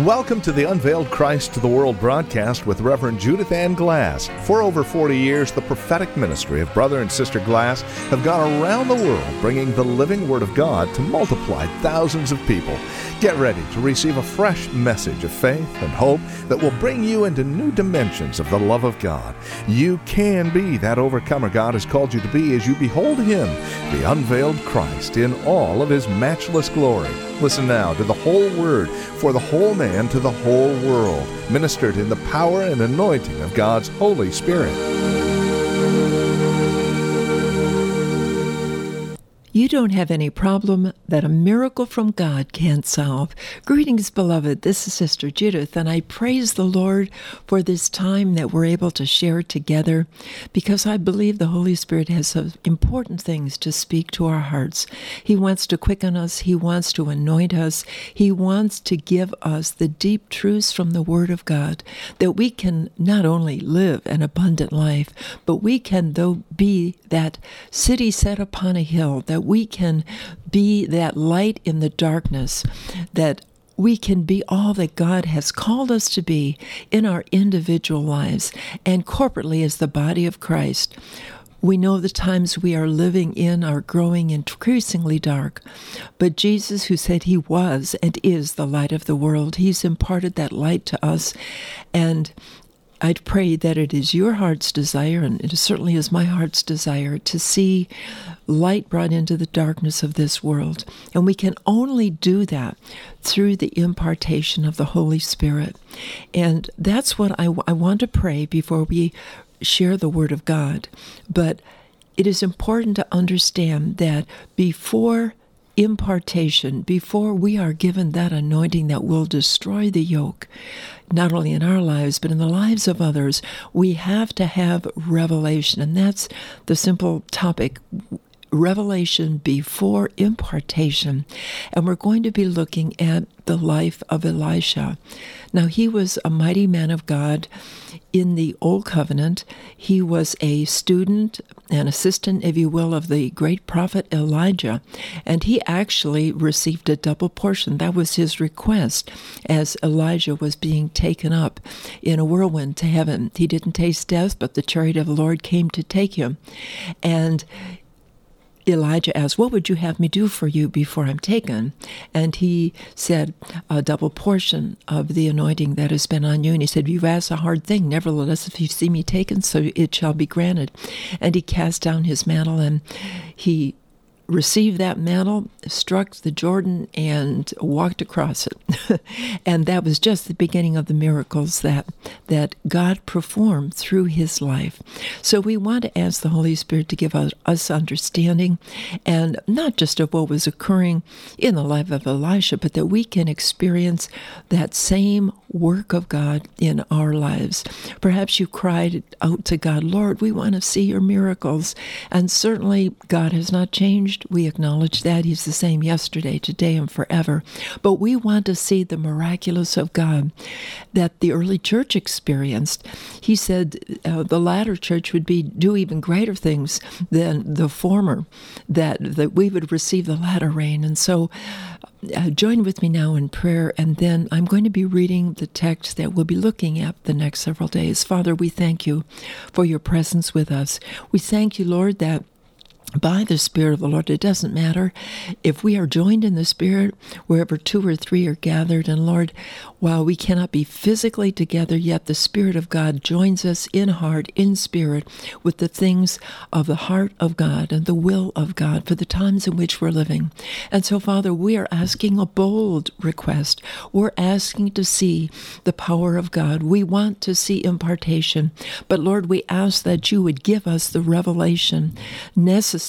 Welcome to the Unveiled Christ to the World broadcast with Reverend Judith Ann Glass. For over 40 years, the prophetic ministry of Brother and Sister Glass have gone around the world bringing the living Word of God to multiply thousands of people. Get ready to receive a fresh message of faith and hope that will bring you into new dimensions of the love of God. You can be that overcomer God has called you to be as you behold Him, the unveiled Christ, in all of His matchless glory. Listen now to the whole Word for the whole man to the whole world, ministered in the power and anointing of God's Holy Spirit. You don't have any problem that a miracle from God can't solve. Greetings, beloved. This is Sister Judith, and I praise the Lord for this time that we're able to share together, because I believe the Holy Spirit has some important things to speak to our hearts. He wants to quicken us. He wants to anoint us. He wants to give us the deep truths from the Word of God, that we can not only live an abundant life, but we can, though, be that city set upon a hill, that we can be that light in the darkness, that we can be all that God has called us to be in our individual lives and corporately as the body of Christ. We know the times we are living in are growing increasingly dark, but Jesus, who said He was and is the light of the world, He's imparted that light to us, and I'd pray that it is your heart's desire, and it certainly is my heart's desire, to see light brought into the darkness of this world. And we can only do that through the impartation of the Holy Spirit. And that's what I want to pray before we share the Word of God. But it is important to understand that before impartation, before we are given that anointing that will destroy the yoke, not only in our lives, but in the lives of others, we have to have revelation. And that's the simple topic, revelation before impartation. And we're going to be looking at the life of Elisha. Now, he was a mighty man of God in the Old Covenant. He was a student, an assistant, if you will, of the great prophet Elijah. And he actually received a double portion. That was his request as Elijah was being taken up in a whirlwind to heaven. He didn't taste death, but the chariot of the Lord came to take him. And Elijah asked, "What would you have me do for you before I'm taken?" And he said, "A double portion of the anointing that has been on you." And he said, "You've asked a hard thing. Nevertheless, if you see me taken, so it shall be granted." And he cast down his mantle, and he received that mantle, struck the Jordan, and walked across it. And that was just the beginning of the miracles that God performed through his life. So we want to ask the Holy Spirit to give us understanding, and not just of what was occurring in the life of Elisha, but that we can experience that same work of God in our lives. Perhaps you cried out to God, "Lord, we want to see your miracles." And certainly God has not changed. We acknowledge that He's the same yesterday, today, and forever. But we want to see the miraculous of God that the early church experienced. He said the latter church would do even greater things than the former, that we would receive the latter rain. And so join with me now in prayer, and then I'm going to be reading the text that we'll be looking at the next several days. Father, we thank you for your presence with us. We thank you, Lord, that by the Spirit of the Lord, it doesn't matter if we are joined in the Spirit, wherever two or three are gathered. And Lord, while we cannot be physically together, yet the Spirit of God joins us in heart, in spirit, with the things of the heart of God and the will of God for the times in which we're living. And so, Father, we are asking a bold request. We're asking to see the power of God. We want to see impartation. But Lord, we ask that you would give us the revelation necessary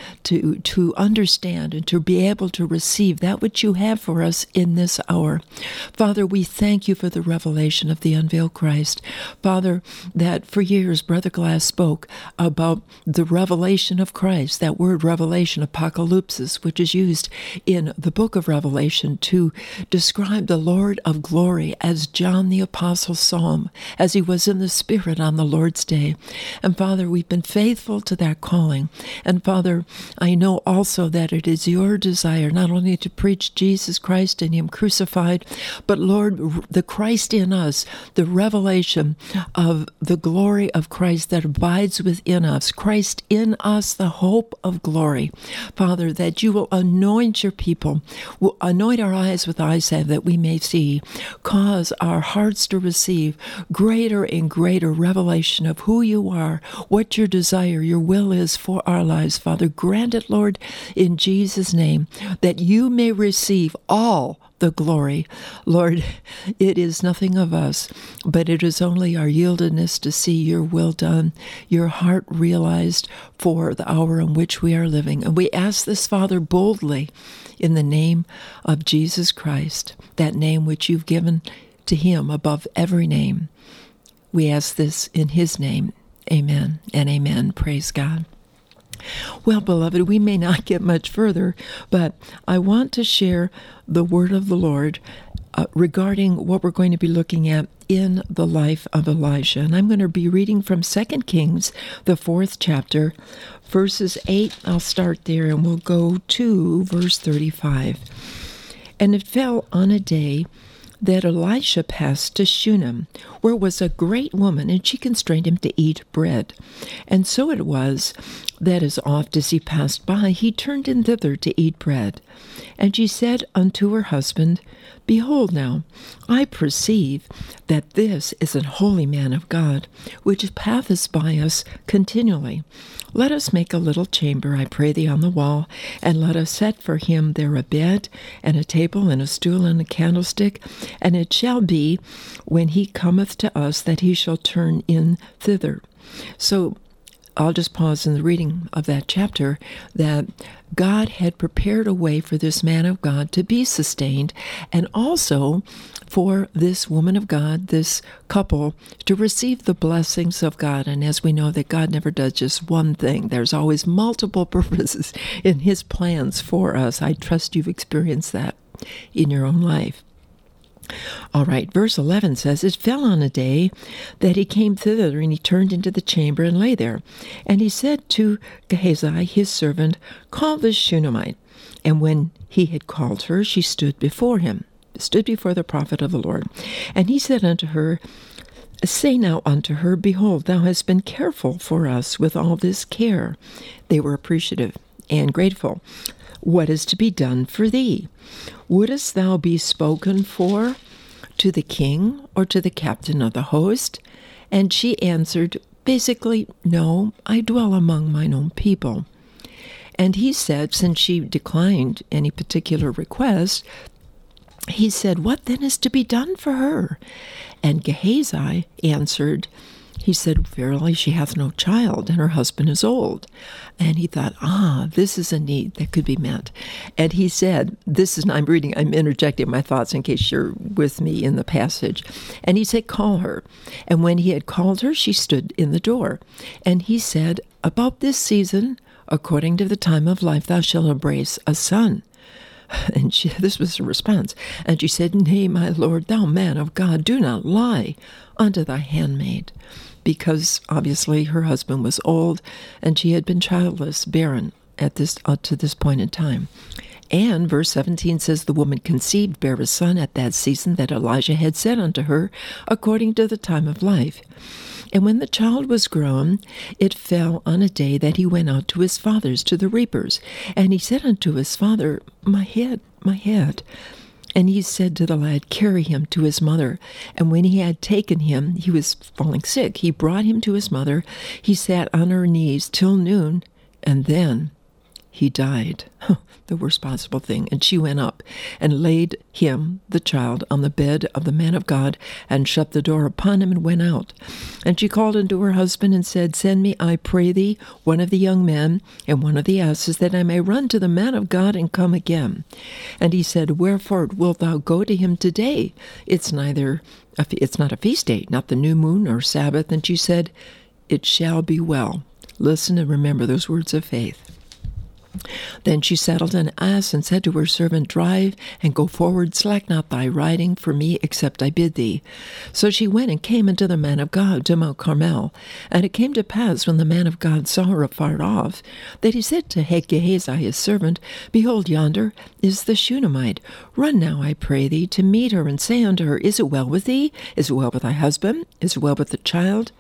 to understand and to be able to receive that which you have for us in this hour. Father, we thank you for the revelation of the unveiled Christ. Father, that for years Brother Glass spoke about the revelation of Christ, that word revelation, apocalypsis, which is used in the book of Revelation to describe the Lord of glory, as John the Apostle saw him, as he was in the Spirit on the Lord's day. And Father, we've been faithful to that calling. And And Father, I know also that it is your desire not only to preach Jesus Christ and him crucified, but Lord, the Christ in us, the revelation of the glory of Christ that abides within us, Christ in us, the hope of glory. Father, that you will anoint your people, will anoint our eyes with eye salve that we may see, cause our hearts to receive greater and greater revelation of who you are, what your desire, your will is for our lives. Father, grant it, Lord, in Jesus' name, that you may receive all the glory. Lord, it is nothing of us, but it is only our yieldedness to see your will done, your heart realized for the hour in which we are living. And we ask this, Father, boldly in the name of Jesus Christ, that name which you've given to him above every name. We ask this in his name. Amen and amen. Praise God. Well, beloved, we may not get much further, but I want to share the word of the Lord regarding what we're going to be looking at in the life of Elijah. And I'm going to be reading from 2 Kings, the 4th chapter, verses 8. I'll start there, and we'll go to verse 35. And it fell on a day that Elisha passed to Shunem, where was a great woman, and she constrained him to eat bread. And so it was that as oft as he passed by, he turned in thither to eat bread. And she said unto her husband, Behold now, I perceive that this is an holy man of God, which passeth by us continually. Let us make a little chamber, I pray thee, on the wall, and let us set for him there a bed, and a table, and a stool, and a candlestick. And it shall be, when he cometh to us, that he shall turn in thither. So I'll just pause in the reading of that chapter, that God had prepared a way for this man of God to be sustained, and also for this woman of God, this couple, to receive the blessings of God. And as we know that God never does just one thing, there's always multiple purposes in his plans for us. I trust you've experienced that in your own life. All right, verse 11 says, It fell on a day that he came thither, and he turned into the chamber and lay there. And he said to Gehazi, his servant, Call this Shunammite. And when he had called her, she stood before the prophet of the Lord. And he said unto her, Say now unto her, Behold, thou hast been careful for us with all this care. They were appreciative and grateful. What is to be done for thee? Wouldest thou be spoken for to the king or to the captain of the host? And she answered, basically, No, I dwell among mine own people. And he said, since she declined any particular request, he said, What then is to be done for her? And Gehazi answered, he said, Verily, she hath no child, and her husband is old. And he thought, this is a need that could be met. And he said, I'm interjecting my thoughts in case you're with me in the passage. And he said, Call her. And when he had called her, she stood in the door. And he said, About this season, according to the time of life, thou shalt embrace a son. And this was her response. And she said, Nay, my Lord, thou man of God, do not lie unto thy handmaid. Because obviously her husband was old, and she had been childless, barren to this point in time. And verse 17 says, The woman conceived, bare a son at that season that Elijah had said unto her, according to the time of life. And when the child was grown, it fell on a day that he went out to his fathers, to the reapers. And he said unto his father, My head, my head. And he said to the lad, Carry him to his mother. And when he had taken him, he was falling sick. He brought him to his mother. He sat on her knees till noon, and then he died. The worst possible thing. And she went up and laid him, the child, on the bed of the man of God, and shut the door upon him, and went out. And she called unto her husband and said, Send me, I pray thee, one of the young men and one of the asses, that I may run to the man of God and come again. And he said, Wherefore wilt thou go to him today? It's not a feast day, not the new moon or Sabbath. And she said, It shall be well. Listen and remember those words of faith. Then she saddled an ass and said to her servant, Drive and go forward, slack not thy riding for me, except I bid thee. So she went and came unto the man of God to Mount Carmel. And it came to pass, when the man of God saw her afar off, that he said to Gehazi his servant, Behold, yonder is the Shunammite. Run now, I pray thee, to meet her, and say unto her, Is it well with thee? Is it well with thy husband? Is it well with the child?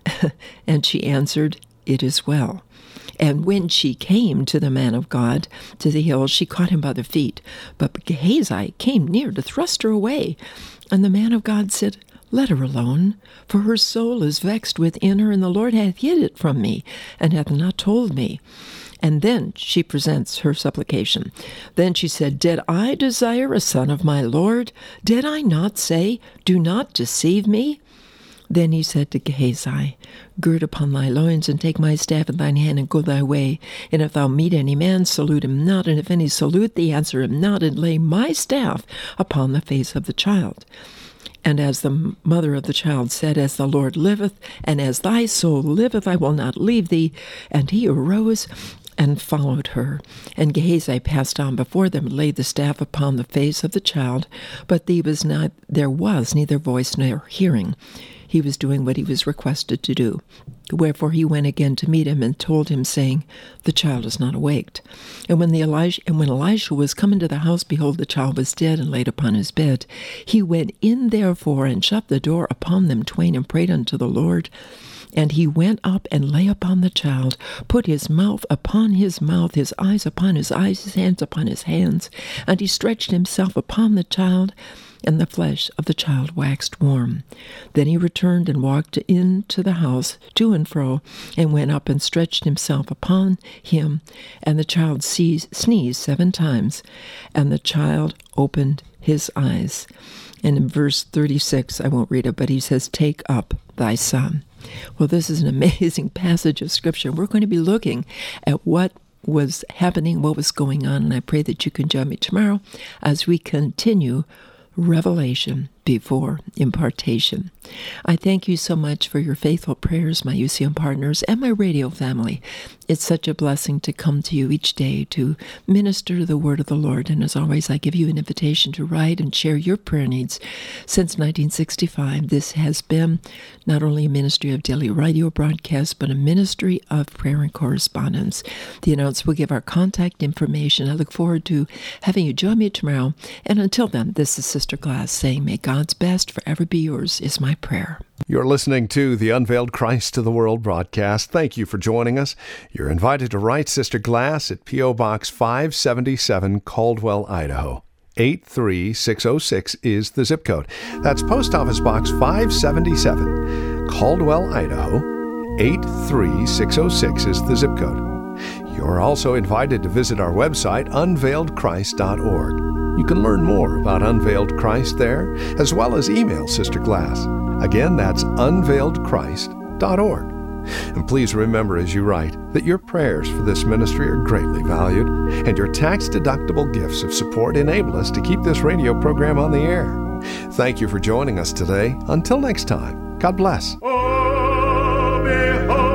And she answered, It is well. And when she came to the man of God, to the hill, she caught him by the feet. But Gehazi came near to thrust her away. And the man of God said, Let her alone, for her soul is vexed within her, and the Lord hath hid it from me, and hath not told me. And then she presents her supplication. Then she said, Did I desire a son of my Lord? Did I not say, Do not deceive me? Then he said to Gehazi, Gird upon thy loins, and take my staff in thine hand, and go thy way. And if thou meet any man, salute him not, and if any salute thee, answer him not, and lay my staff upon the face of the child. And as the mother of the child said, As the Lord liveth, and as thy soul liveth, I will not leave thee. And he arose and followed her. And Gehazi passed on before them, and laid the staff upon the face of the child, but there was neither voice nor hearing. He was doing what he was requested to do. Wherefore he went again to meet him, and told him, saying, The child is not awaked. And when Elisha was come into the house, behold, the child was dead, and laid upon his bed. He went in therefore, and shut the door upon them twain, and prayed unto the Lord. And he went up and lay upon the child, put his mouth upon his mouth, his eyes upon his eyes, his hands upon his hands. And he stretched himself upon the child, and the flesh of the child waxed warm. Then he returned and walked into the house to and fro, and went up and stretched himself upon him. And the child sneezed 7 times, and the child opened his eyes. And in verse 36, I won't read it, but he says, Take up thy son. Well, this is an amazing passage of Scripture. We're going to be looking at what was happening, what was going on, and I pray that you can join me tomorrow as we continue revelation before impartation. I thank you so much for your faithful prayers, my UCM partners, and my radio family. It's such a blessing to come to you each day to minister the word of the Lord. And as always, I give you an invitation to write and share your prayer needs. Since 1965, this has been not only a ministry of daily radio broadcasts, but a ministry of prayer and correspondence. The announcer will give our contact information. I look forward to having you join me tomorrow. And until then, this is Sister Glass saying, May God's best forever be yours, is my prayer. You're listening to the Unveiled Christ to the World broadcast. Thank you for joining us. You're invited to write Sister Glass at P.O. Box 577, Caldwell, Idaho. 83606 is the zip code. That's Post Office Box 577, Caldwell, Idaho. 83606 is the zip code. You're also invited to visit our website, unveiledchrist.org. You can learn more about Unveiled Christ there, as well as email Sister Glass. Again, that's unveiledchrist.org. And please remember as you write that your prayers for this ministry are greatly valued, and your tax-deductible gifts of support enable us to keep this radio program on the air. Thank you for joining us today. Until next time, God bless. Oh, behold.